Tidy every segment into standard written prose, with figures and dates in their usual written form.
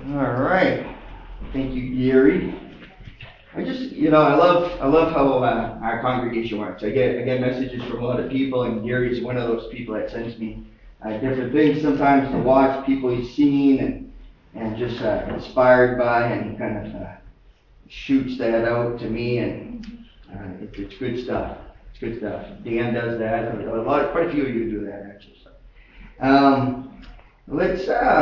All right. Thank you, Gary. I love how our congregation works. I get messages from a lot of people, and Gary's one of those people that sends me different things sometimes to watch, people he's seen and just inspired by, and he kind of shoots that out to me, and it's good stuff. It's good stuff. Dan does that. Quite a few of you do that actually. So, let's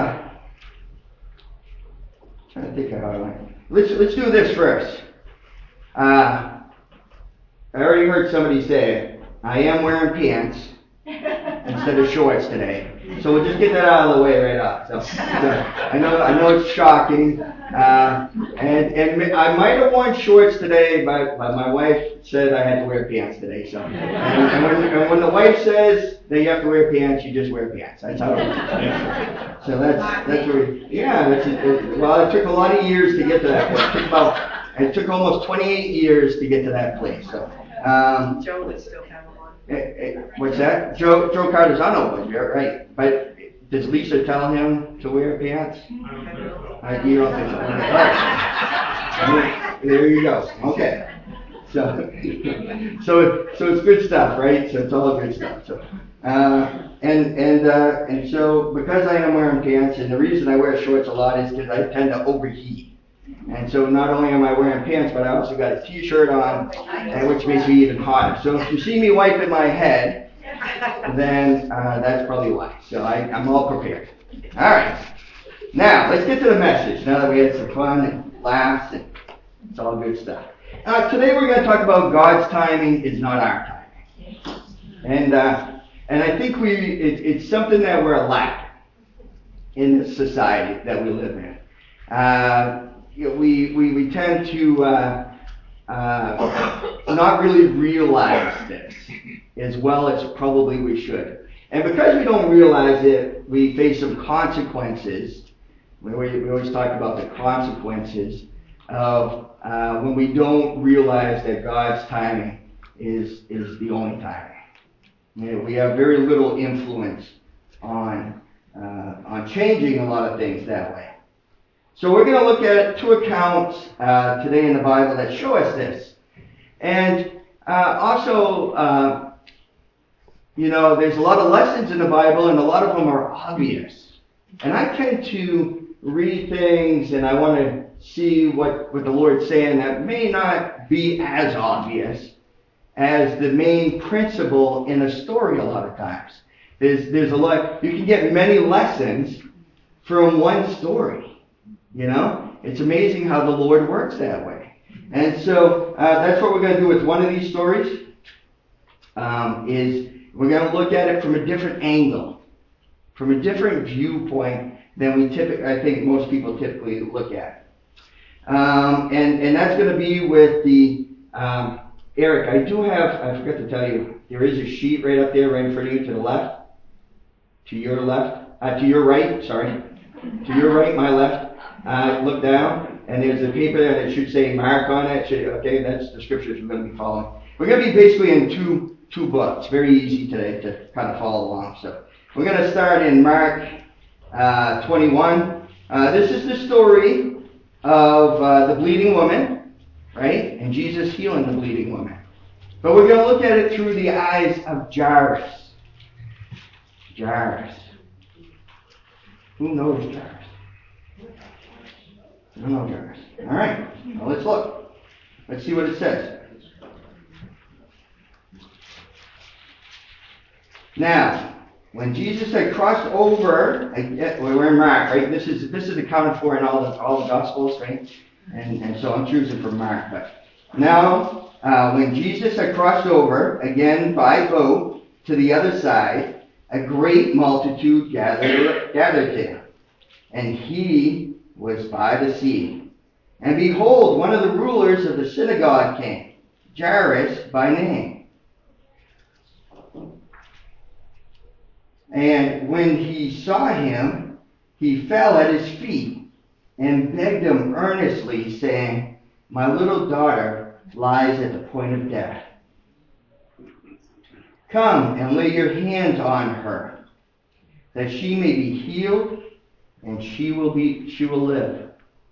trying to think of how I went. Let's do this first. I already heard somebody say, I am wearing pants instead of shorts today. So we'll just get that out of the way right off. So I know it's shocking. And I might have worn shorts today, but my wife said I had to wear pants today. So and when the wife says that you have to wear pants, you just wear pants. That's how it works. So that's where it took a lot of years to get to that point. It took almost 28 years to get to that place. So Joe would still have them on. What's that? Joe Cardizano would, right? But does Lisa tell him to wear pants? You don't think so? Right. There you go. Okay. So it's good stuff, right? So it's all good stuff. So and so because I am wearing pants, and the reason I wear shorts a lot is because I tend to overheat. And so not only am I wearing pants, but I also got a t-shirt on, which makes me even hotter. So if you see me wiping my head, then that's probably why. So I'm all prepared. All right. Now, let's get to the message. Now that we had some fun and laughs, and it's all good stuff. Today we're going to talk about God's timing is not our timing. And I think it's something that we're lacking in this society that we live in. We tend to not really realize this as well as probably we should. And because we don't realize it, we face some consequences. We always talk about the consequences of when we don't realize that God's timing is the only timing. We have very little influence on changing a lot of things that way. So we're going to look at two accounts today in the Bible that show us this. And also, there's a lot of lessons in the Bible, and a lot of them are obvious. And I tend to read things, and I want to see what the Lord's saying that may not be as obvious as the main principle in a story a lot of times. There's a lot, you can get many lessons from one story. It's amazing how the Lord works that way. And so that's what we're going to do with one of these stories, is we're going to look at it from a different angle, from a different viewpoint than I think most people typically look at. And that's going to be with the, Eric, I forgot to tell you, there is a sheet right up there, right in front of you, to the left, to your right, to your right, my left. Look down, and there's a paper there that should say Mark on it. Okay, that's the scriptures we're going to be following. We're going to be basically in two books. Very easy today to kind of follow along. So we're going to start in Mark 21. This is the story of the bleeding woman, right? And Jesus healing the bleeding woman. But we're going to look at it through the eyes of Jairus. Jairus. Who knows Jairus? I don't know Jairus. All right. Well, let's look. Let's see what it says. Now, when Jesus had crossed over, we're in Mark, right? This is accounted for in all the Gospels, right? And so I'm choosing from Mark. But now, when Jesus had crossed over, again by boat, to the other side, a great multitude gathered to him. And he was by the sea. And behold, one of the rulers of the synagogue came, Jairus by name. And when he saw him, he fell at his feet and begged him earnestly, saying, My little daughter lies at the point of death. Come and lay your hands on her, that she may be healed and she will live.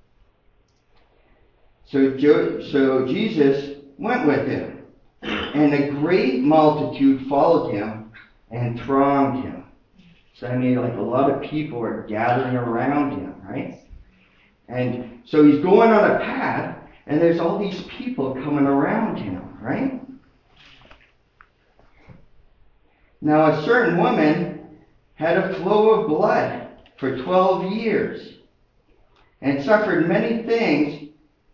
So Jesus went with him, and a great multitude followed him and thronged him. So I mean, like a lot of people are gathering around him, right? And so he's going on a path, and there's all these people coming around him, right? Now a certain woman had a flow of blood for 12 years, and suffered many things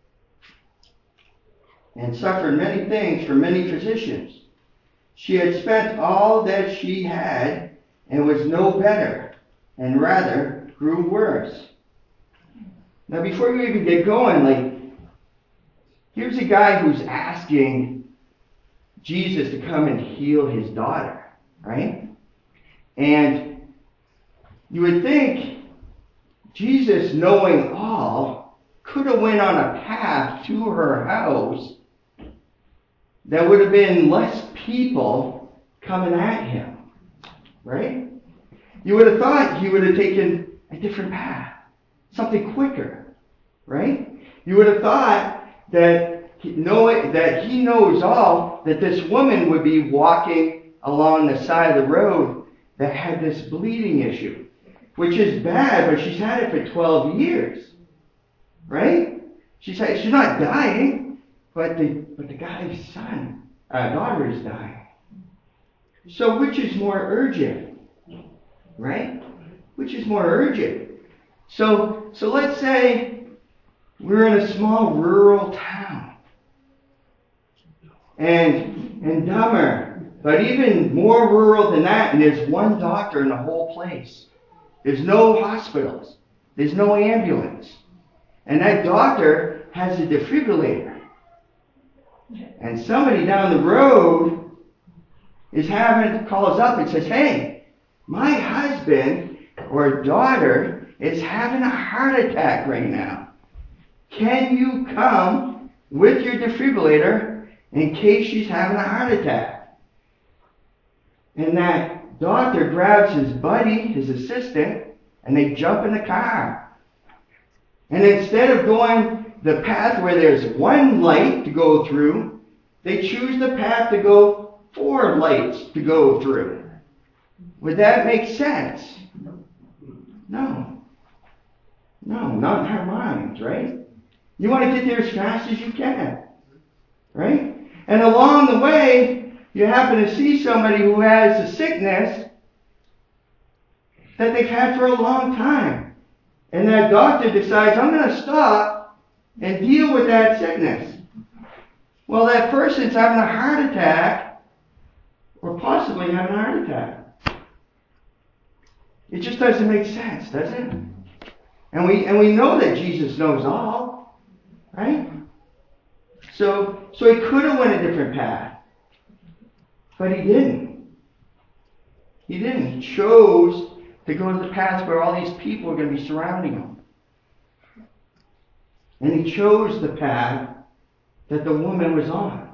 from many physicians. She had spent all that she had and was no better, and rather grew worse. Now before you even get going, here's a guy who's asking Jesus to come and heal his daughter, right? And you would think Jesus, knowing all, could have went on a path to her house that would have been less people coming at him, right? You would have thought he would have taken a different path, something quicker, right? You would have thought that he knows all, that this woman would be walking along the side of the road that had this bleeding issue, which is bad, but she's had it for 12 years, right? She's not dying, but the guy's daughter is dying. So which is more urgent, right? Which is more urgent? So let's say we're in a small rural town, and dumber, but even more rural than that, and there's one doctor in the whole place. There's no hospitals. There's no ambulance. And that doctor has a defibrillator. And somebody down the road calls up and says, hey, my husband or daughter is having a heart attack right now. Can you come with your defibrillator in case she's having a heart attack? And that doctor grabs his buddy, his assistant, and they jump in the car. And instead of going the path where there's one light to go through, they choose the path to go 4 lights to go through. Would that make sense? No. No, not in our minds, right? You want to get there as fast as you can, right? And along the way, you happen to see somebody who has a sickness that they've had for a long time. And that doctor decides, I'm going to stop and deal with that sickness. Well, that person's having a heart attack, or possibly having a heart attack. It just doesn't make sense, does it? And we know that Jesus knows all, right? So he could have went a different path, but he didn't. He didn't. He chose to go to the path where all these people are going to be surrounding him. And he chose the path that the woman was on.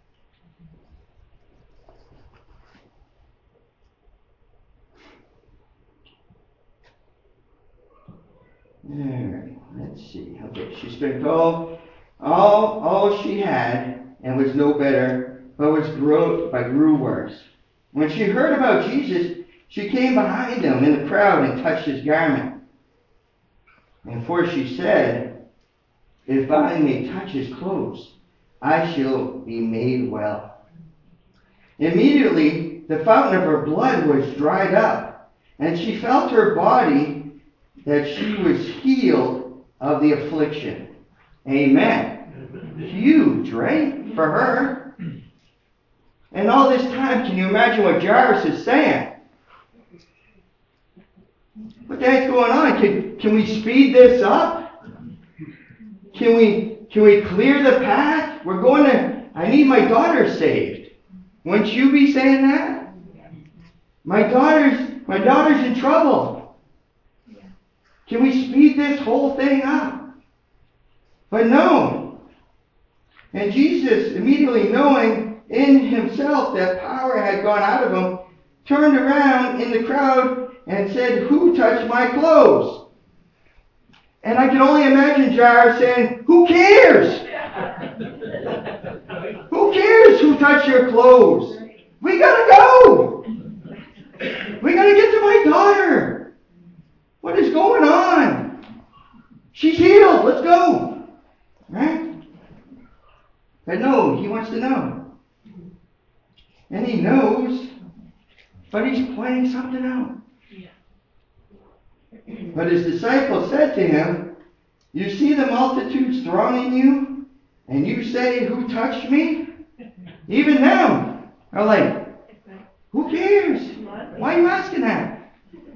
Alright, let's see. Okay, she spent all she had and was no better, but grew worse. When she heard about Jesus, she came behind him in the crowd and touched his garment. And for she said, if I may touch his clothes, I shall be made well. Immediately, the fountain of her blood was dried up, and she felt her body that she was healed of the affliction. Amen. Huge, right? For her. And all this time, can you imagine what Jairus is saying? What the heck's going on? Can we speed this up? Can we clear the path? I need my daughter saved. Wouldn't you be saying that? My daughter's in trouble. Can we speed this whole thing up? But no. And Jesus, immediately knowing in himself that power had gone out of him, turned around in the crowd and said, who touched my clothes? And I can only imagine Jairus saying, who cares? Who cares who touched your clothes? We gotta go. We gotta get to my daughter. What is going on? She's healed. Let's go. Right? But no, he wants to know. And he knows, but he's pointing something out. But his disciples said to him, you see the multitudes thronging you, and you say, who touched me? Even them are like, who cares? Why are you asking that?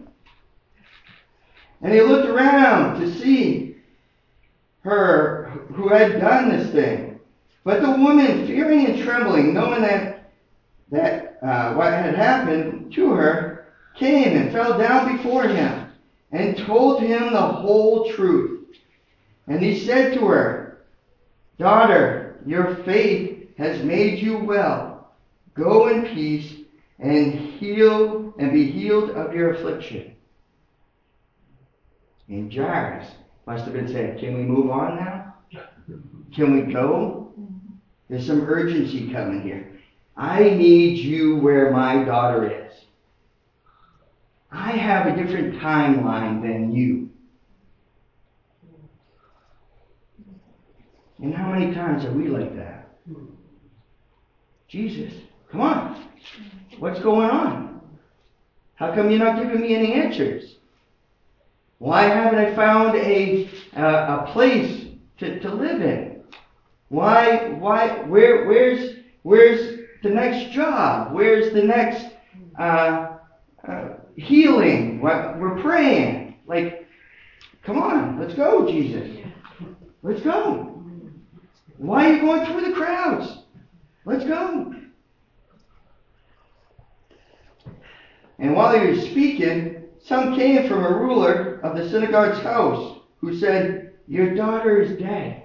And he looked around to see her who had done this thing. But the woman, fearing and trembling, knowing that what had happened to her, came and fell down before him and told him the whole truth. And he said to her, daughter, your faith has made you well. Go in peace and be healed of your affliction. And Jairus must have been saying, can we move on now? Can we go? There's some urgency coming here. I need you where my daughter is. I have a different timeline than you. And how many times are we like that? Jesus, come on. What's going on? How come you're not giving me any answers? Why haven't I found a place to live in? Where's the next job? Where's the next healing? We're praying. Like, come on, let's go, Jesus. Let's go. Why are you going through the crowds? Let's go. And while he was speaking, some came from a ruler of the synagogue's house who said, your daughter is dead.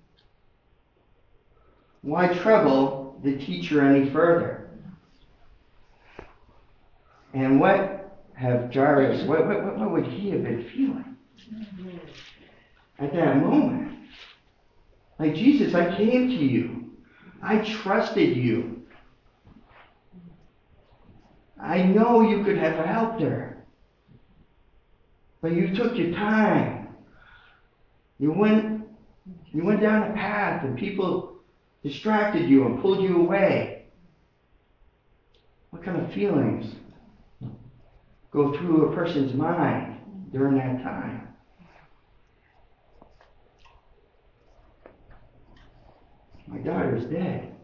Why trouble the teacher any further? And what would he have been feeling at that moment? Like, Jesus, I came to you. I trusted you. I know you could have helped her. But you took your time. You went down a path and people distracted you and pulled you away. What kind of feelings go through a person's mind during that time? My daughter's dead.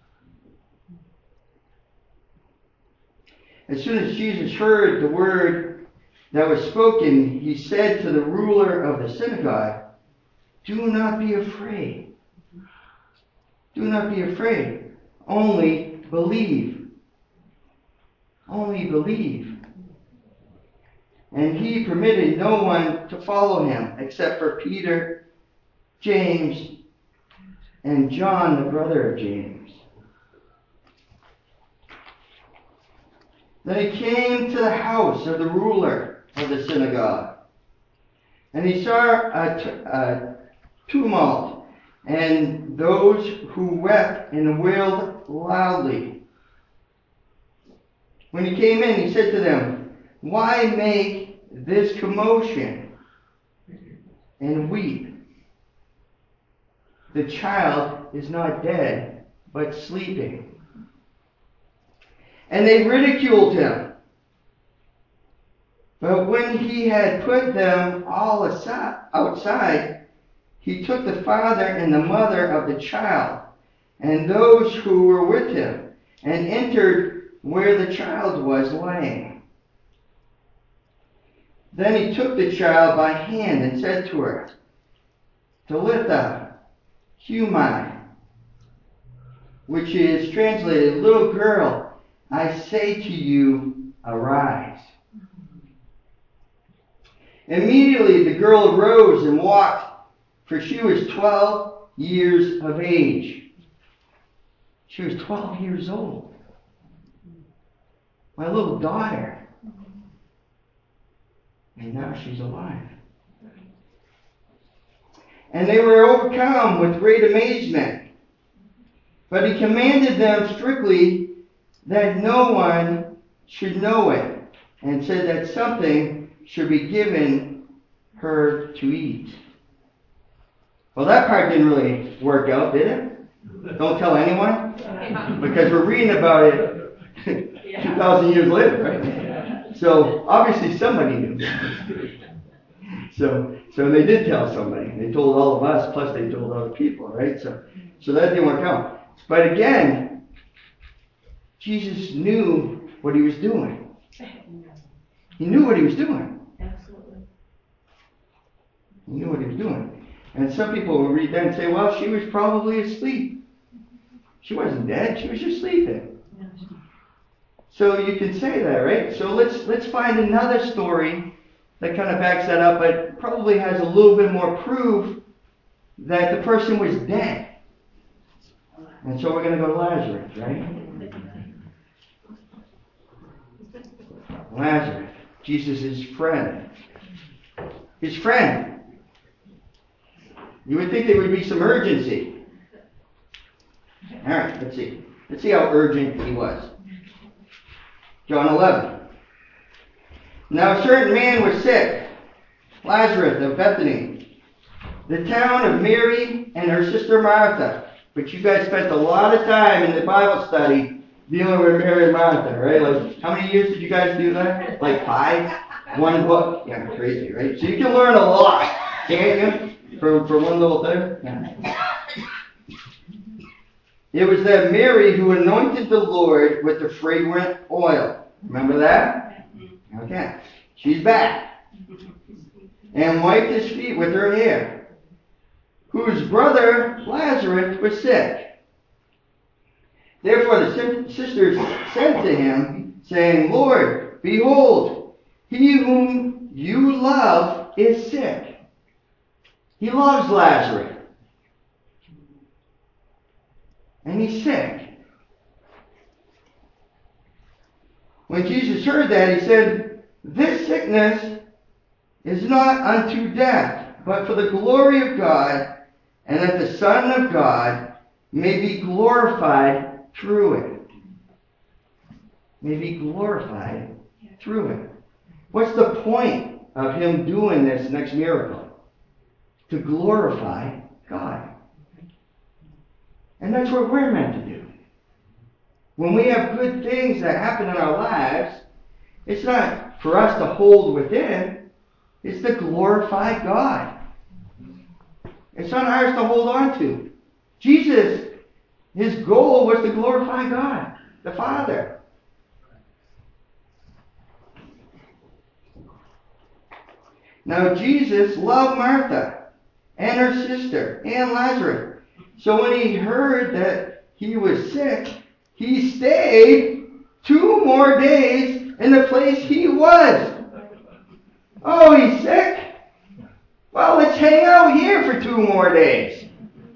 As soon as Jesus heard the word that was spoken, he said to the ruler of the synagogue, do not be afraid. Do not be afraid. Only believe. Only believe. And he permitted no one to follow him except for Peter, James, and John, the brother of James. Then he came to the house of the ruler of the synagogue, and he saw a tumult, and those who wept and wailed loudly. When he came in, he said to them, why make this commotion and weep? The child is not dead, but sleeping. And they ridiculed him. But when he had put them all outside, he took the father and the mother of the child and those who were with him and entered where the child was lying. Then he took the child by hand and said to her, Talitha Cumi, which is translated, little girl, I say to you, arise. Immediately the girl arose and walked, for she was 12 years of age. She was 12 years old. My little daughter. And now she's alive. and they were overcome with great amazement. But he commanded them strictly that no one should know it, and said that something should be given her to eat. Well, that part didn't really work out, did it? Don't tell anyone? Because we're reading about it 2,000 years later, right? So, obviously somebody knew. So they did tell somebody. They told all of us, plus they told other people, right? So that didn't work out. But again, Jesus knew what he was doing. He knew what he was doing. Absolutely. He knew what he was doing. And some people will read that and say, well, she was probably asleep. She wasn't dead. She was just sleeping. So you can say that, right? So let's find another story that kind of backs that up, but probably has a little bit more proof that the person was dead. And so we're going to go to Lazarus, right? Lazarus, Jesus' friend. His friend. You would think there would be some urgency. All right, let's see. Let's see how urgent he was. John 11. Now a certain man was sick, Lazarus of Bethany, the town of Mary and her sister Martha. But you guys spent a lot of time in the Bible study dealing with Mary and Martha, right? Like, how many years did you guys do that? Like 5? One book? Yeah, crazy, right? So you can learn a lot, can't you? For one little thing? Yeah. It was that Mary who anointed the Lord with the fragrant oil. Remember that? Okay. She's back. And wiped his feet with her hair. Whose brother Lazarus was sick. Therefore the sisters sent to him, saying, Lord, behold, he whom you love is sick. He loves Lazarus. And he's sick. When Jesus heard that, he said, this sickness is not unto death, but for the glory of God, and that the Son of God may be glorified through it. May be glorified through it. What's the point of him doing this next miracle? To glorify God. And that's what we're meant to do. When we have good things that happen in our lives, it's not for us to hold within, it's to glorify God. It's not ours to hold on to. Jesus, his goal was to glorify God, the Father. Now Jesus loved Martha and her sister and Lazarus. So when he heard that he was sick, he stayed 2 more days in the place he was. Oh, he's sick? Well, let's hang out here for 2 more days.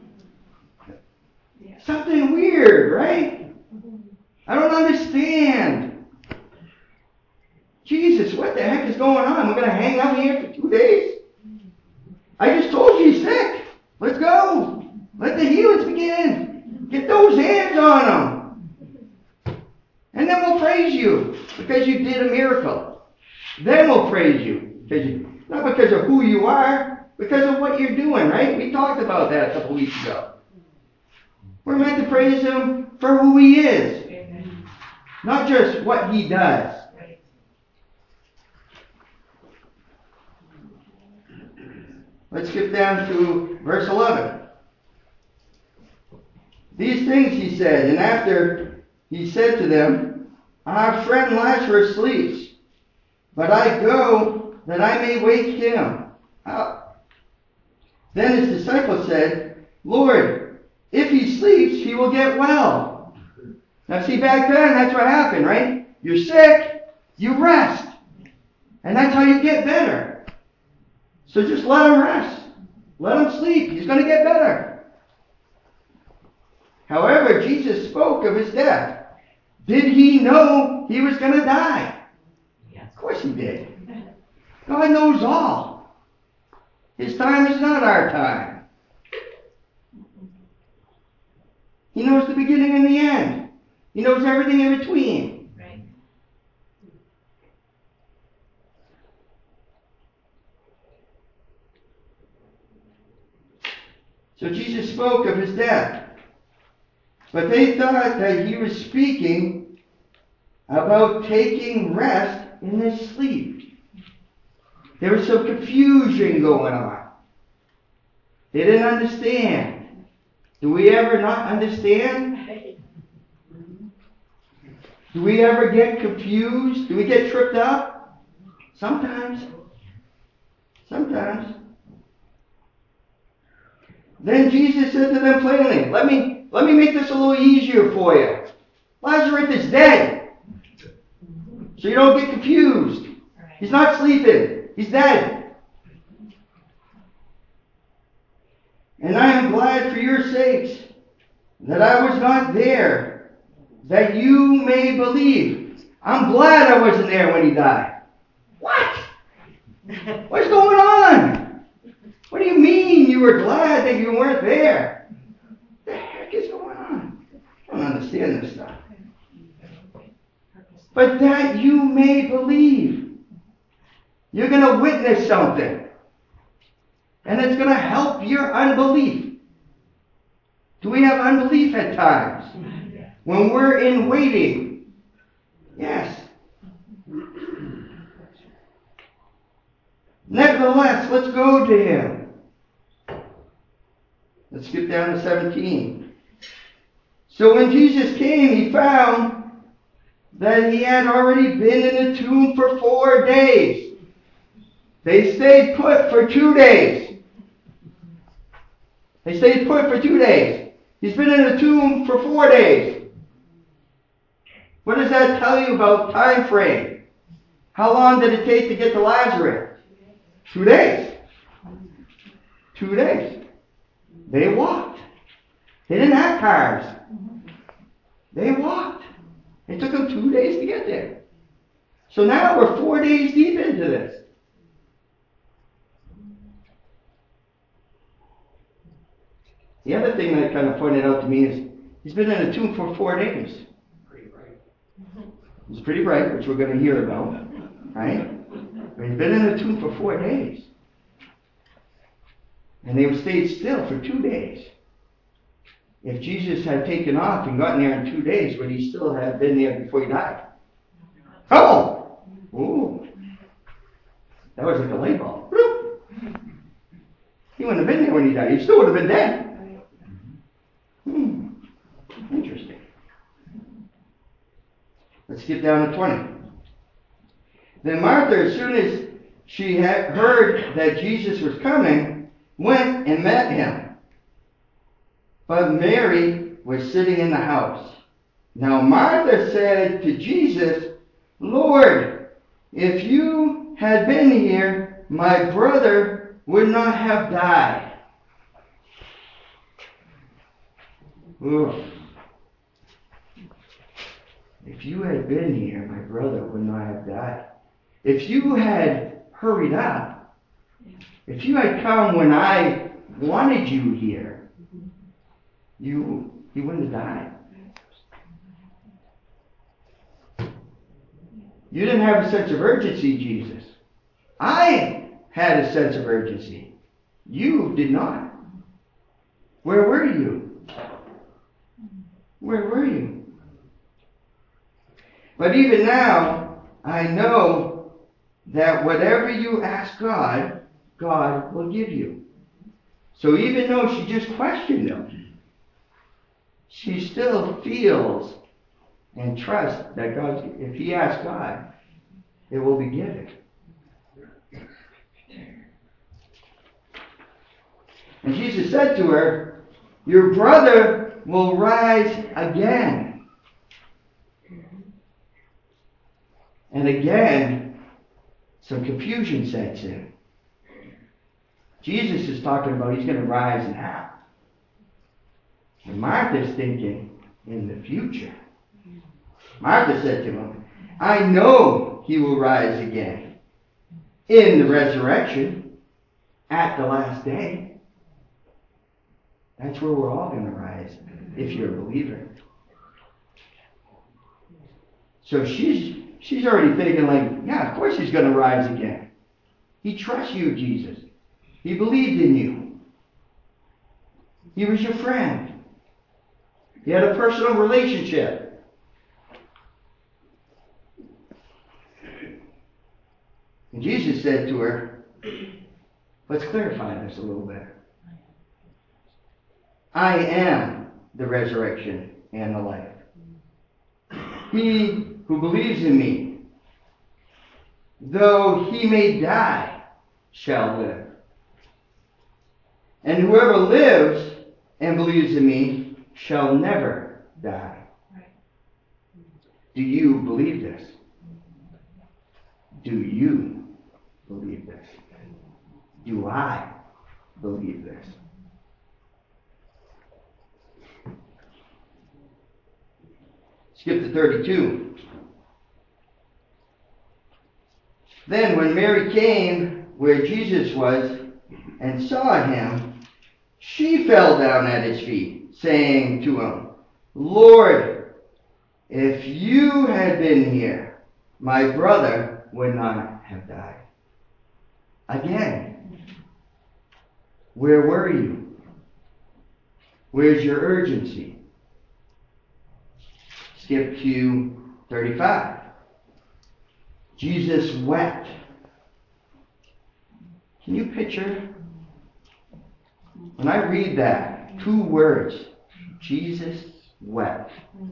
Something weird, right? I don't understand. Jesus, what the heck is going on? We're going to hang out here for 2 days? I just told you he's sick. Let's go. Let the healings begin. Get those hands on him. And then we'll praise you because you did a miracle. Then we'll praise you. Not because of who you are, because of what you're doing, right? We talked about that a couple weeks ago. We're meant to praise him for who he is. Not just what he does. Let's skip down to verse 11. These things he said, and after he said to them, our friend Lazarus sleeps, but I go that I may wake him up. Then his disciples said, Lord, if he sleeps, he will get well. Now see, back then, that's what happened, right? You're sick, you rest. And that's how you get better. So just let him rest. Let him sleep. He's going to get better. However, Jesus spoke of his death. Did he know he was going to die? Of course he did. God knows all. His time is not our time. He knows the beginning and the end. He knows everything in between. Right. So Jesus spoke of his death. But they thought that he was speaking about taking rest in his sleep. There was some confusion going on. They didn't understand. Do we ever not understand? Do we ever get confused? Do we get tripped up? Sometimes. Sometimes. Then Jesus said to them plainly, let me make this a little easier for you. Lazarus is dead. So you don't get confused. He's not sleeping. He's dead. And I am glad for your sakes that I was not there, that you may believe. I'm glad I wasn't there when he died. What? What's going on? What do you mean you were glad that you weren't there? What the heck is going on? I don't understand this stuff. But that you may believe. You're going to witness something. And it's going to help your unbelief. Do we have unbelief at times? When we're in waiting? Yes. Nevertheless, let's go to him. Let's skip down to 17. So when Jesus came, he found that he had already been in the tomb for 4 days. They stayed put for 2 days. They stayed put for 2 days. He's been in the tomb for 4 days. What does that tell you about time frame? How long did it take to get to Lazarus? 2 days. 2 days. They walked. They didn't have cars. They walked. It took them 2 days to get there. So now we're 4 days deep into this. The other thing that kind of pointed out to me is he's been in a tomb for 4 days. It's pretty bright, which we're going to hear about, right? But he's been in a tomb for 4 days. And they stayed still for 2 days. If Jesus had taken off and gotten there in 2 days, would he still have been there before he died? Oh! Ooh. That was like a light bulb. He wouldn't have been there when he died. He still would have been dead. Interesting. Let's get down to 20. Then Martha, as soon as she had heard that Jesus was coming, went and met him. But Mary was sitting in the house. Now Martha said to Jesus, Lord, if you had been here, my brother would not have died. Oof. If you had been here, my brother would not have died. If you had hurried up, if you had come when I wanted you here, he wouldn't have died. You didn't have a sense of urgency, Jesus. I had a sense of urgency. You did not. Where were you? Where were you? But even now, I know that whatever you ask God, God will give you. So even though she just questioned him, she still feels and trusts that God, if he asks God, it will be given. And Jesus said to her, your brother will rise again. And again, some confusion sets in. Jesus is talking about he's going to rise now. And Martha's thinking in the future. Martha said to him, I know he will rise again in the resurrection at the last day. That's where we're all going to rise if you're a believer. So she's already thinking like, yeah, of course he's going to rise again. He trusts you, Jesus. He believed in you. He was your friend. He had a personal relationship. And Jesus said to her, let's clarify this a little bit. I am the resurrection and the life. He who believes in me, though he may die, shall live. And whoever lives and believes in me shall never die. Do you believe this? Do you believe this? Do I believe this? Skip to 32. Then when Mary came where Jesus was and saw him, she fell down at his feet, saying to him, Lord, if you had been here, my brother would not have died. Again, where were you? Where's your urgency? Skip to 35. Jesus wept. Can you picture? When I read that, 2 words, Jesus wept.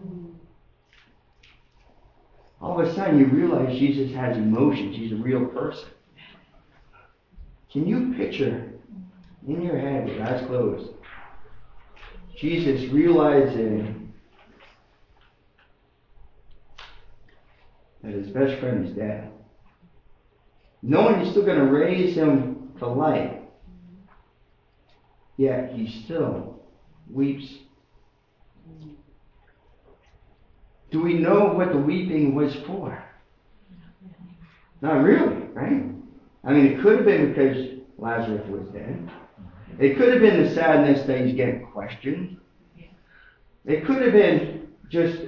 All of a sudden you realize Jesus has emotions. He's a real person. Can you picture in your head with eyes closed, Jesus realizing that his best friend is dead, knowing he's still going to raise him to life, yet he still weeps? Do we know what the weeping was for? Not really, right? I mean, it could have been because Lazarus was dead. It could have been the sadness that he's getting questioned. It could have been just,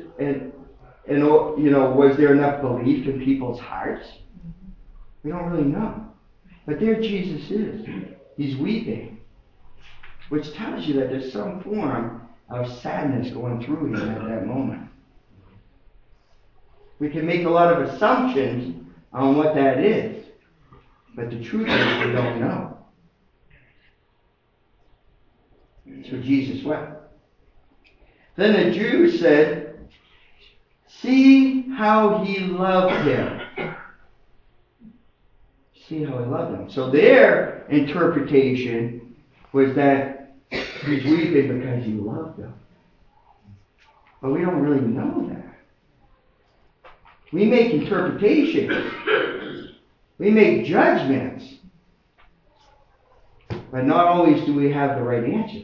was there enough belief in people's hearts? We don't really know. But there Jesus is. He's weeping, which tells you that there's some form of sadness going through him at that moment. We can make a lot of assumptions on what that is, but the truth is we don't know. So Jesus wept. Then the Jews said, see how he loved him. See how he loved him. So their interpretation was that he's weeping because he loved him. But we don't really know that. We make interpretations. We make judgments. But not always do we have the right answers.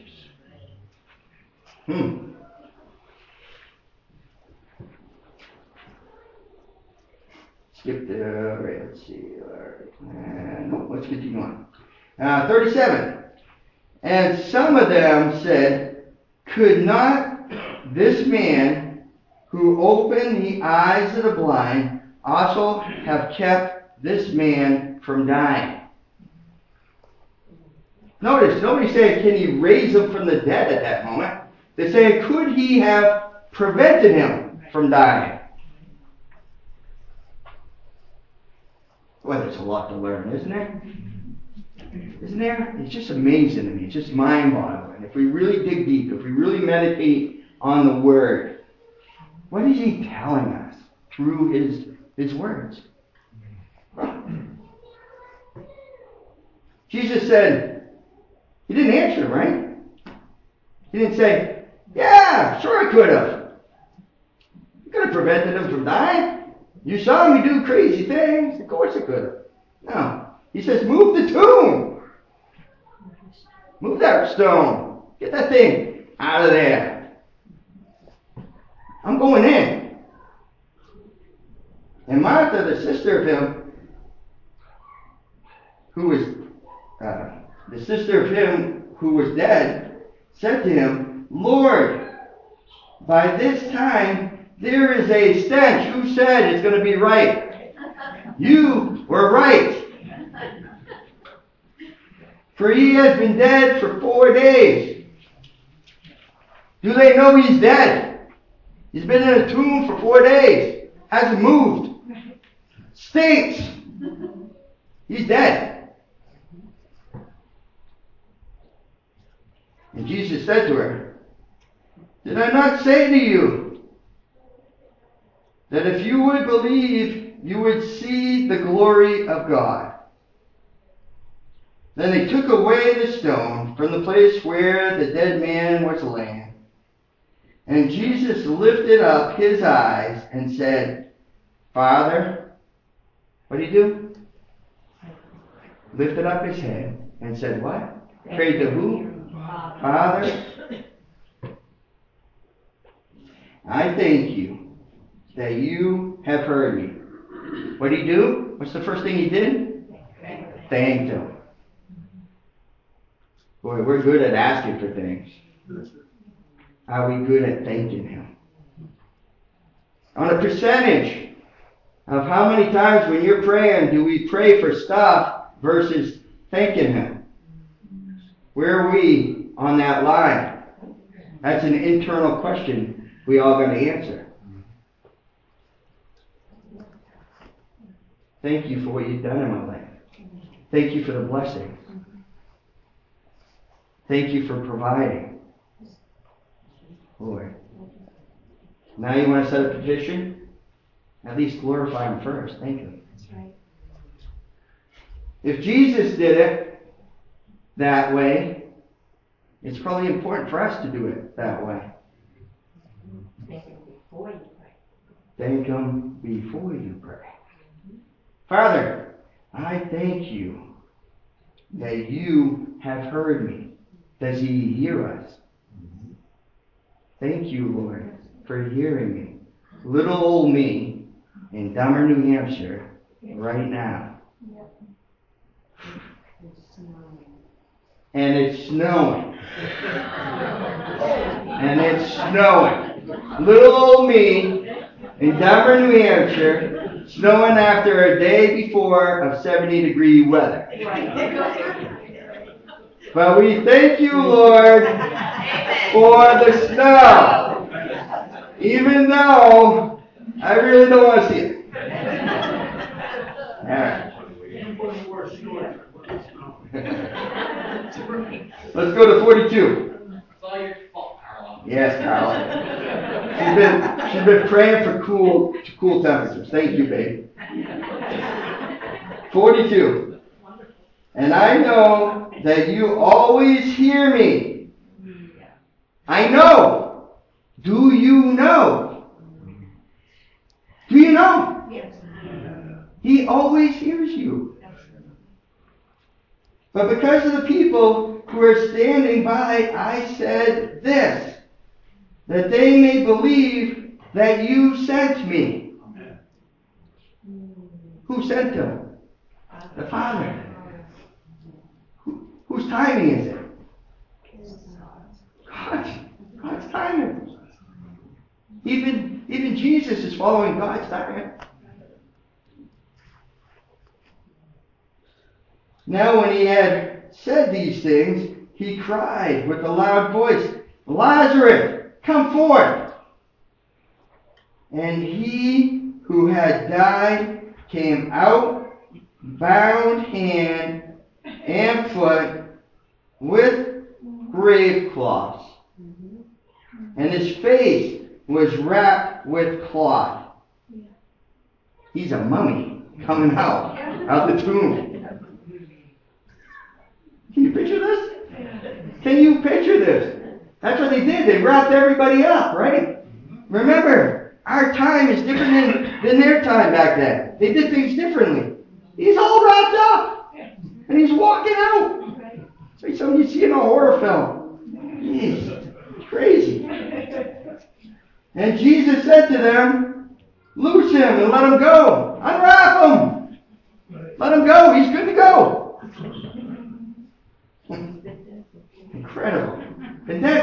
Skip the, let's see. Let's continue on. 37. And some of them said, could not this man who opened the eyes of the blind also have kept this man from dying? Notice, nobody said, can he raise him from the dead at that moment? They say, could he have prevented him from dying? Well, there's a lot to learn, isn't there? Isn't there? It's just amazing to me. It's just mind-boggling. If we really dig deep, if we really meditate on the Word, what is he telling us through his words? Jesus said, he didn't answer, right? He didn't say, yeah, sure I could have. You could have prevented him from dying. You saw me do crazy things. Of course I could have. No. He says, move the tomb. Move that stone. Get that thing out of there. I'm going in. And Martha, the sister of him, who was dead, said to him, Lord, by this time there is a stench. Who said it's going to be right? You were right. For he has been dead for 4 days. Do they know he's dead? He's been in a tomb for 4 days. Hasn't moved. Stinks. He's dead. And Jesus said to her, did I not say to you that if you would believe, you would see the glory of God? Then they took away the stone from the place where the dead man was laying. And Jesus lifted up his eyes and said, Father, what did he do? Lifted up his head and said what? Prayed to who? Father, I thank you that you have heard me. What did he do? What's the first thing he did? Thanked him. Boy, we're good at asking for things. Are we good at thanking him? On a percentage of how many times when you're praying do we pray for stuff versus thanking him? Where are we on that line? That's an internal question we all got to answer. Thank you for what you've done in my life. Thank you for the blessing. Thank you for providing. Lord. Now you want to set a petition? At least glorify him first. Thank him. That's right. If Jesus did it that way, it's probably important for us to do it that way. Thank him before you pray. Thank him before you pray. Father, I thank you that you have heard me. Does he hear us? Thank you, Lord, for hearing me. Little old me in Dummer, New Hampshire, right now. And it's snowing. And it's snowing. Little old me in Dummer, New Hampshire, snowing after a day before of 70-degree weather. But we thank you, Lord, for the snow. Even though I really don't want to see it. All right. Let's go to 42. It's all your fault, Carla. Yes, Carla. She's been praying for cool temperatures. Thank you, babe. 42. And I know that you always hear me. I know. Do you know? Do you know? Yes. He always hears you. But because of the people who are standing by, I said this, that they may believe that you sent me. Who sent him? The Father. Whose timing is it? God's timing. Even Jesus is following God's timing. Now when he had said these things, he cried with a loud voice, Lazarus, come forth. And he who had died came out, bound hand and foot with grave cloths. And his face was wrapped with cloth. He's a mummy coming out of the tomb. Can you picture this? Can you picture this? That's what they did. They wrapped everybody up, right? Remember, our time is different than their time back then. They did things differently. He's all wrapped up. And he's walking out. It's like something you see in a horror film. It's crazy. And Jesus said to them, loose him and let him go. Unwrap him. Let him go. He's good to go. Incredible. Been dead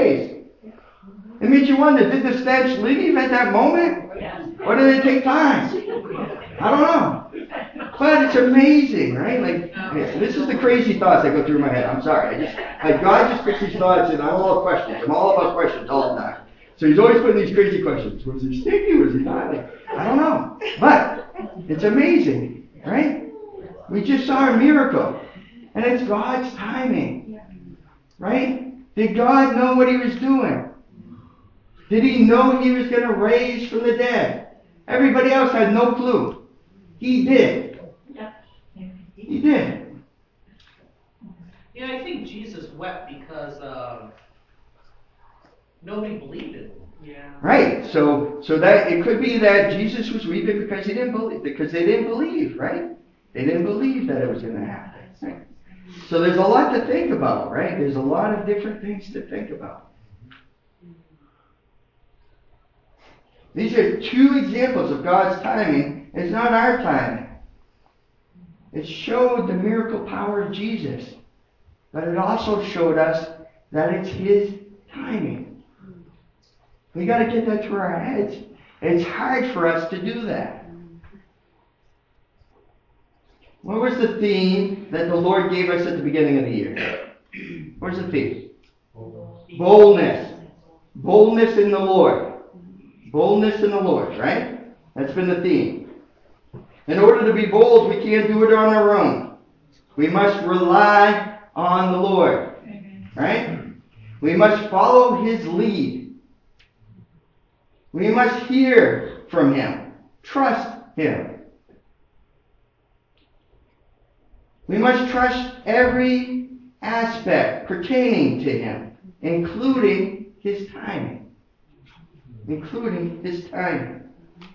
days. It makes you wonder, did the stench leave at that moment? Or did it take time? I don't know. But it's amazing, right? Like, this is the crazy thoughts that go through my head. I'm sorry. God just puts these thoughts in. I'm all questions. I'm all about questions all the time. So he's always putting these crazy questions. Was he stinky? Was he not? Like, I don't know. But it's amazing, right? We just saw a miracle. And it's God's timing. Right? Did God know what he was doing? Did he know he was going to raise from the dead? Everybody else had no clue. He did. He did. Yeah, I think Jesus wept because nobody believed it. Yeah. Right. So that it could be that Jesus was weeping because they didn't believe, right? They didn't believe that it was going to happen. Right? So there's a lot to think about, right? There's a lot of different things to think about. These are two examples of God's timing. It's not our timing. It showed the miracle power of Jesus. But it also showed us that it's his timing. We got to get that through our heads. It's hard for us to do that. What was the theme that the Lord gave us at the beginning of the year? What's the theme? Boldness. Boldness in the Lord. Boldness in the Lord, right? That's been the theme. In order to be bold, we can't do it on our own. We must rely on the Lord, right? We must follow his lead. We must hear from him. Trust him. We must trust every aspect pertaining to him, including his timing. Including his timing.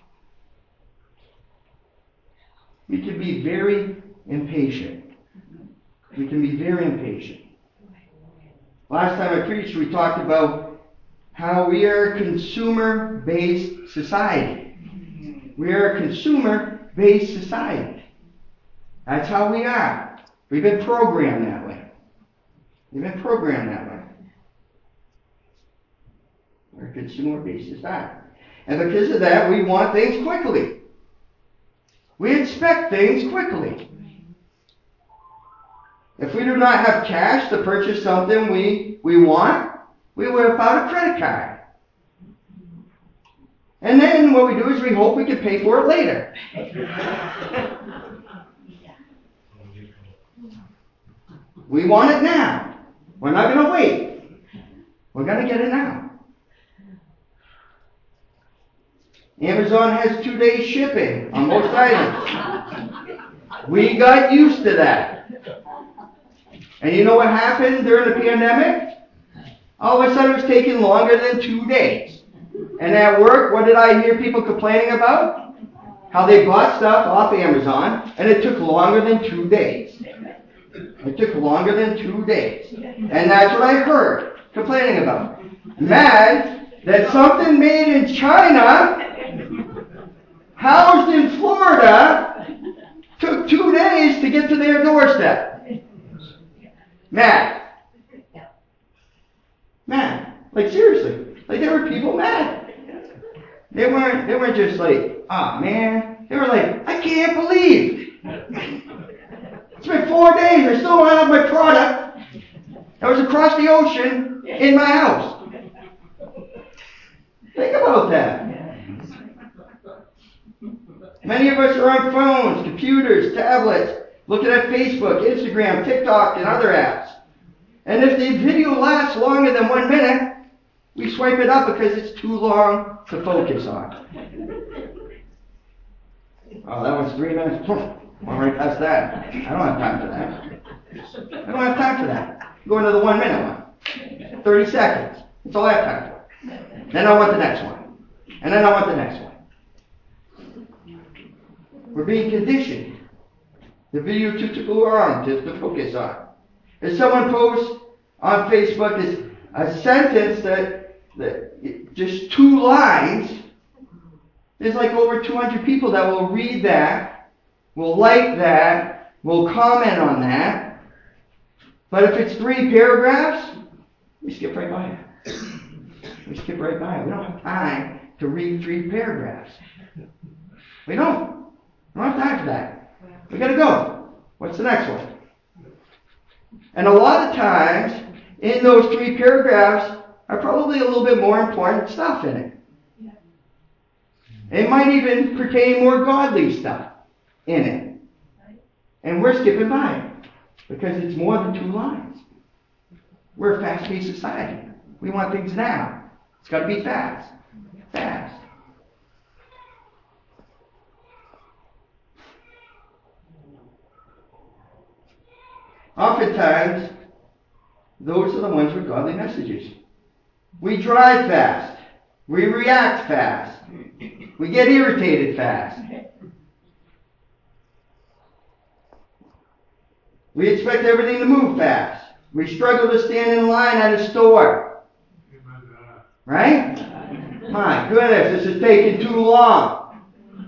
We can be very impatient. We can be very impatient. Last time I preached, we talked about how we are a consumer-based society. We are a consumer-based society. That's how we are. We've been programmed that way. We've been programmed that way. We're a consumer-based society. And because of that, we want things quickly. We expect things quickly. If we do not have cash to purchase something we want, we whip out a credit card. And then what we do is we hope we can pay for it later. We want it now. We're not going to wait. We're going to get it now. Amazon has 2-day shipping on most items. We got used to that. And you know what happened during the pandemic? All of a sudden it was taking longer than 2 days. And at work, what did I hear people complaining about? How they bought stuff off Amazon and it took longer than 2 days. It took longer than 2 days. And that's what I heard complaining about. Mad that something made in China, housed in Florida, took 2 days to get to their doorstep. Mad. Mad. Like seriously. Like there were people mad. They weren't just like, oh man. They were like, I can't believe. It's been 4 days. I still don't have my product that was across the ocean in my house. Think about that. Many of us are on phones, computers, tablets, looking at Facebook, Instagram, TikTok, and other apps. And if the video lasts longer than 1 minute, we swipe it up because it's too long to focus on. Oh, that was 3 minutes. I'm right past that. I don't have time for that. I don't have time for that. Go into the 1 minute one. 30 seconds. That's all I have time for. Then I want the next one. And then I want the next one. We're being conditioned. The video too long to focus on. If someone posts on Facebook is a sentence that just 2 lines, there's like over 200 people that will read that, will like that, will comment on that. But if it's 3 paragraphs, we skip right by it. We skip right by it. We don't have time to read 3 paragraphs. We don't. We don't have time for that. We got to go. What's the next one? And a lot of times, in those 3 paragraphs are probably a little bit more important stuff in it. It might even pertain more godly stuff in it. And we're skipping by it because it's more than 2 lines. We're a fast-paced society. We want things now. It's got to be fast. Fast. Oftentimes, those are the ones with godly messages. We drive fast. We react fast. We get irritated fast. We expect everything to move fast. We struggle to stand in line at a store. Right? My goodness, this is taking too long.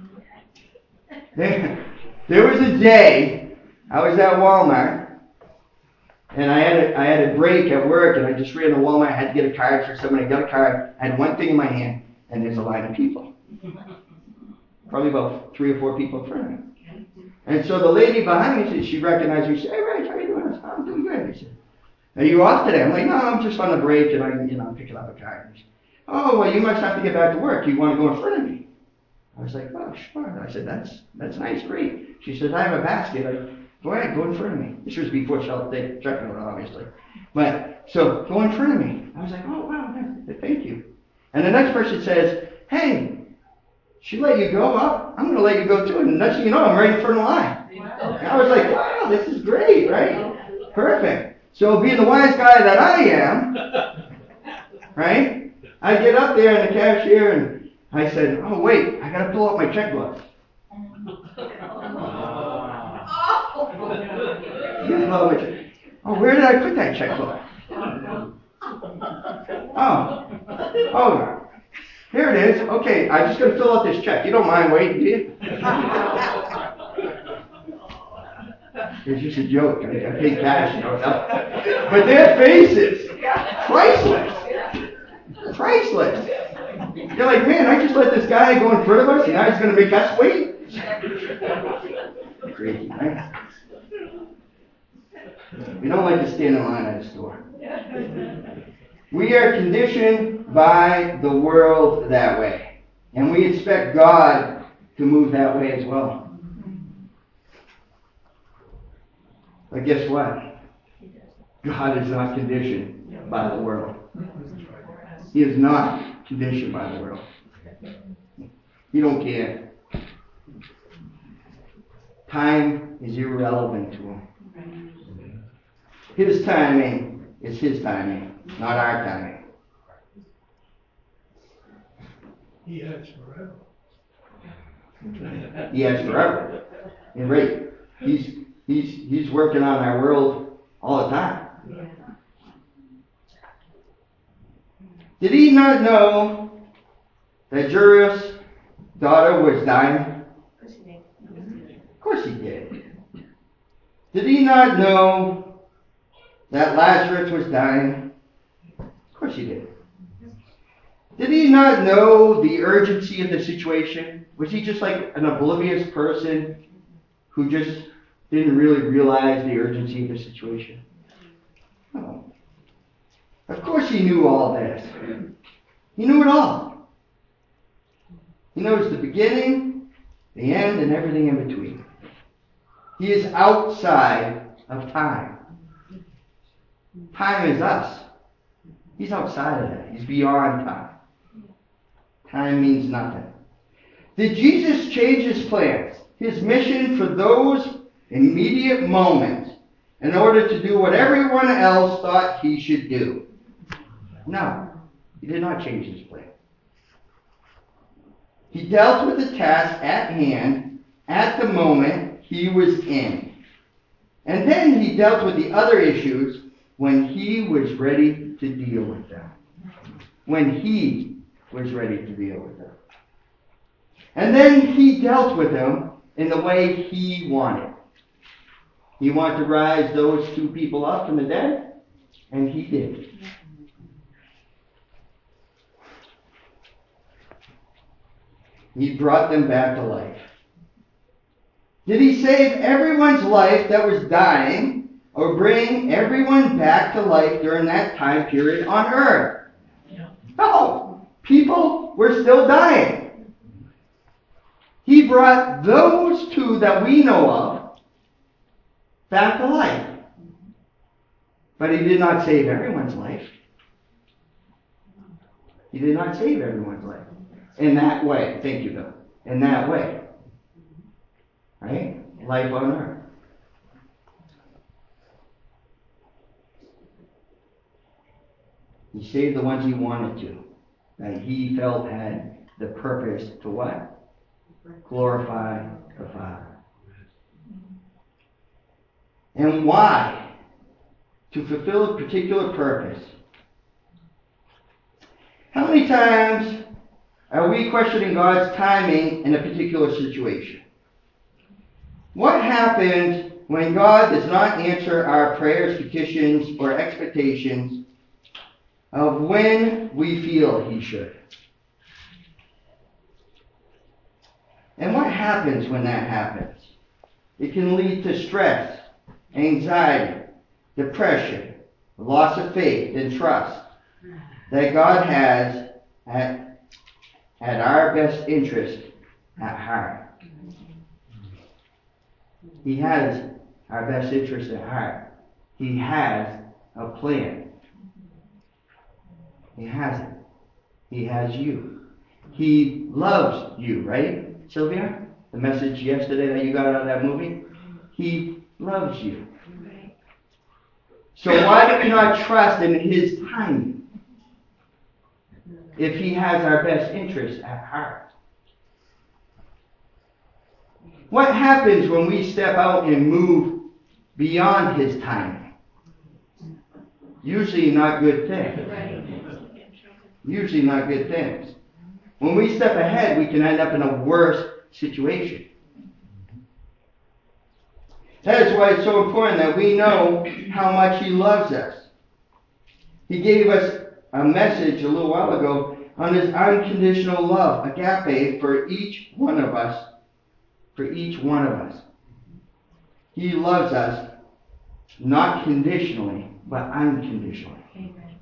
There was a day I was at Walmart. And I had a break at work, and I just ran to Walmart. I had to get a card for somebody. I got a card. I had one thing in my hand, and there's a line of people. Probably about 3 or 4 people in front of me. And so the lady behind me, she recognized me. She said, "Hey, Rich, how are you doing?" I said, "I'm doing good." She said, "Are you off today?" I'm like, "No, I'm just on a break, and I'm picking up a card." She said, "Oh, well, you must have to get back to work. You want to go in front of me?" I was like, "Oh, sure." I said, "That's nice, great." She said, "I have a basket. Go ahead, go in front of me." This was before checking out, obviously. But, so, go in front of me. I was like, "Oh, wow, thank you." And the next person says, "Hey, she let you go up? I'm going to let you go too." And next thing you know, I'm right in front of the line. And I was like, wow, this is great, right? Perfect. So, being the wise guy that I am, right? I get up there and the cashier, and I said, "Oh, wait, I got to pull out my checkbook." Oh, where did I put that checkbook? Oh, here it is. Okay, I'm just going to fill out this check. You don't mind waiting, do you? It's just a joke. I paid cash, you know. But their faces, priceless. Priceless. You're like, man, I just let this guy go in front of us, and now he's going to make us wait? Crazy, right? We don't like to stand in line at a store. We are conditioned by the world that way. And we expect God to move that way as well. But guess what? God is not conditioned by the world. He is not conditioned by the world. He don't care. Time is irrelevant to him. His timing is his timing, not our timing. He has forever. He has forever. And right, he's working on our world all the time. Did he not know that Jairus' daughter was dying? Of course he did. Did he not know that Lazarus was dying? Of course he did. Did he not know the urgency of the situation? Was he just like an oblivious person who just didn't really realize the urgency of the situation? No. Of course he knew all this. He knew it all. He knows the beginning, the end, and everything in between. He is outside of time. Time is us. He's outside of that. He's beyond time. Time means nothing. Did Jesus change his plans, his mission for those immediate moments in order to do what everyone else thought he should do? No. He did not change his plan. He dealt with the task at hand at the moment he was in. And then he dealt with the other issues when he was ready to deal with them. When he was ready to deal with them. And then he dealt with them in the way he wanted. He wanted to rise those 2 people up from the dead, and he did. He brought them back to life. Did he save everyone's life that was dying or bring everyone back to life during that time period on earth? No. People were still dying. He brought those two that we know of back to life. But he did not save everyone's life. He did not save everyone's life. In that way. Thank you, Bill. In that way. Right? Life on earth. He saved the ones he wanted to. That he felt had the purpose to what? Glorify the Father. And why? To fulfill a particular purpose. How many times are we questioning God's timing in a particular situation? What happens when God does not answer our prayers, petitions, or expectations of when we feel he should? And what happens when that happens? It can lead to stress, anxiety, depression, loss of faith and trust that God has at our best interest at heart. He has our best interest at heart. He has a plan. He has it. He has you. He loves you, right, Sylvia? The message yesterday that you got out of that movie? He loves you. So why do we not trust in his timing if he has our best interests at heart? What happens when we step out and move beyond his timing? Usually not good things. Usually not good things. When we step ahead, we can end up in a worse situation. That is why it's so important that we know how much he loves us. He gave us a message a little while ago on his unconditional love, agape, for each one of us. For each one of us. He loves us not conditionally, but unconditionally. Amen.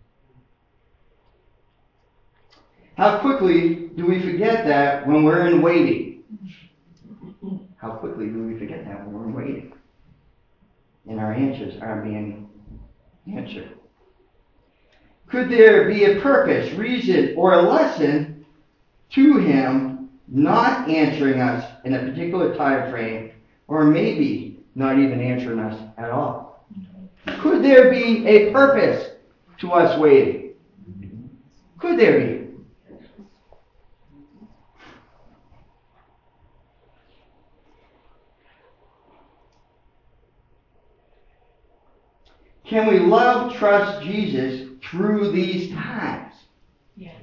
How quickly do we forget that when we're in waiting? How quickly do we forget that when we're in waiting? And our answers aren't being answered. Could there be a purpose, reason, or a lesson to him not answering us in a particular time frame, or maybe not even answering us at all? Could there be a purpose to us waiting? Could there be? Can we love, trust Jesus through these times? Yes.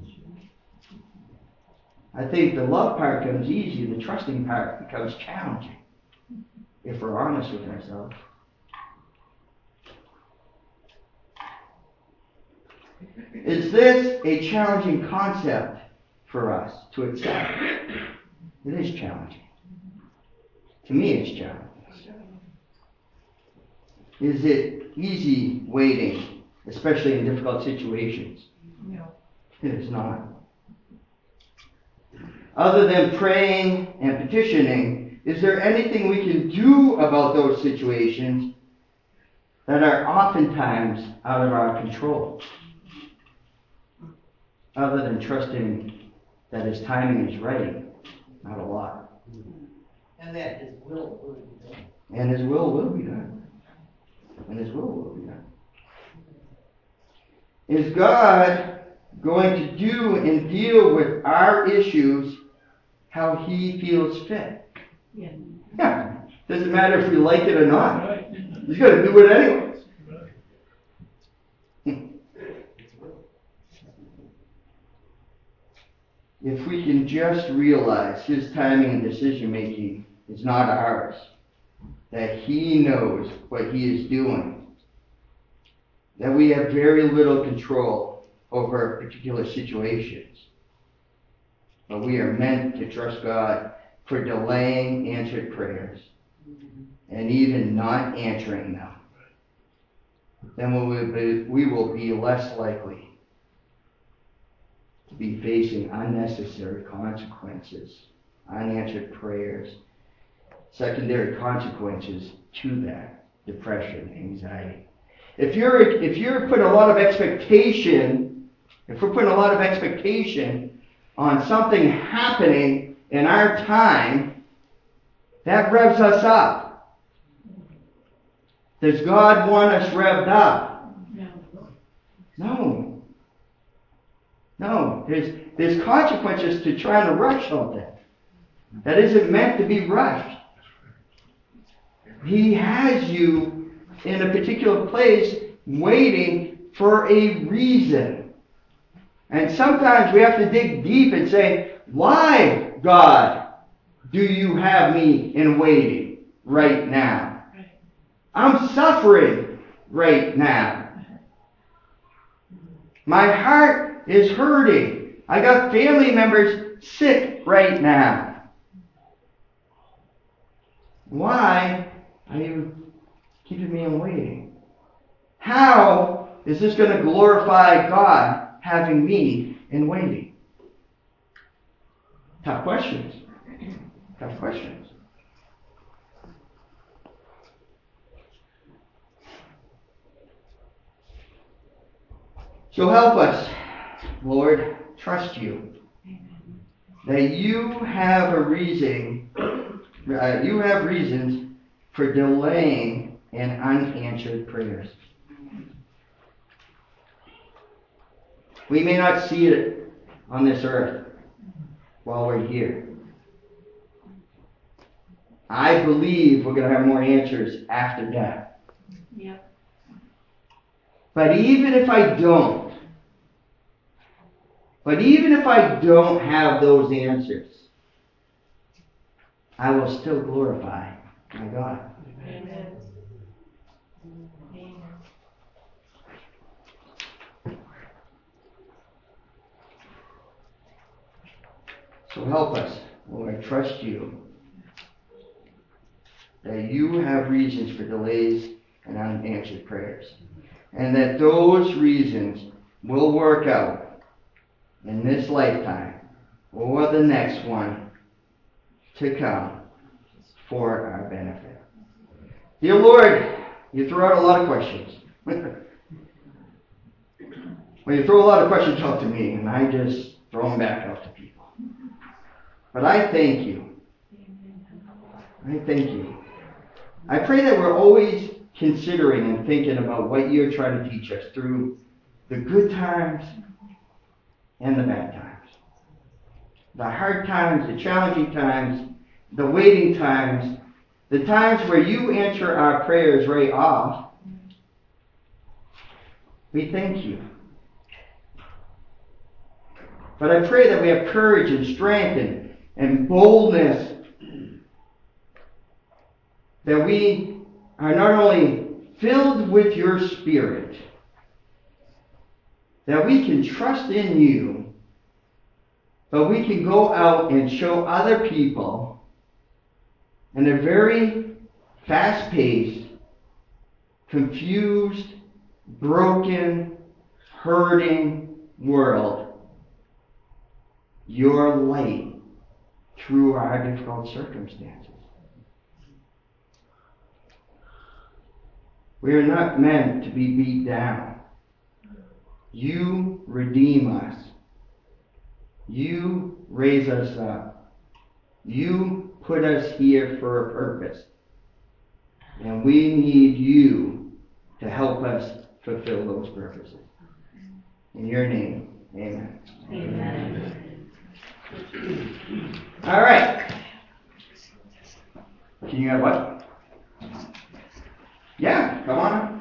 I think the love part comes easy, the trusting part becomes challenging, if we're honest with ourselves. Is this a challenging concept for us to accept? It is challenging. To me, it's challenging. Is it easy waiting, especially in difficult situations? No. It is not. Other than praying and petitioning, is there anything we can do about those situations that are oftentimes out of our control? Other than trusting that his timing is right, not a lot. And that his will be done. And his will be done. And his will be done. Is God going to do and deal with our issues how he feels fit? Yes. Yeah. Doesn't matter if we like it or not. Right. He's going to do it anyways. If we can just realize his timing and decision making is not ours, that he knows what he is doing, that we have very little control over particular situations, but we are meant to trust God for delaying answered prayers and even not answering them. Then we will be less likely to be facing unnecessary consequences, unanswered prayers, secondary consequences to that, depression, anxiety. If you're putting a lot of expectation, if we're putting a lot of expectation on something happening in our time, that revs us up. Does God want us revved up? No. No. There's consequences to trying to rush something that isn't meant to be rushed. He has you in a particular place waiting for a reason. And sometimes we have to dig deep and say, why, God, do you have me in waiting right now? I'm suffering right now. My heart is hurting. I got family members sick right now. Why are you keeping me in waiting? How is this going to glorify God having me in waiting? Tough questions. Tough questions. So help us, Lord, trust you. That you have a reason, you have reasons for delaying and unanswered prayers. We may not see it on this earth while we're here. I believe we're going to have more answers after death. Yep. But even if I don't have those answers, I will still glorify my God. Amen. Amen. So help us, Lord, trust you that you have reasons for delays and unanswered prayers, and that those reasons will work out in this lifetime or the next one to come for our benefit. Dear Lord, you throw out a lot of questions. Well, you throw a lot of questions out to me, and I just throw them back out to people. But I thank you. I thank you. I pray that we're always considering and thinking about what you're trying to teach us through the good times and the bad times. The hard times, the challenging times, the waiting times, the times where you answer our prayers right off. We thank you. But I pray that we have courage and strength and boldness, that we are not only filled with your Spirit, that we can trust in you, but we can go out and show other people in a very fast-paced, confused, broken, hurting world your light through our difficult circumstances. We are not meant to be beat down. You redeem us. You raise us up. You put us here for a purpose. And we need you to help us fulfill those purposes. In your name, amen. Amen. All right. Can you have what? Yeah, come on.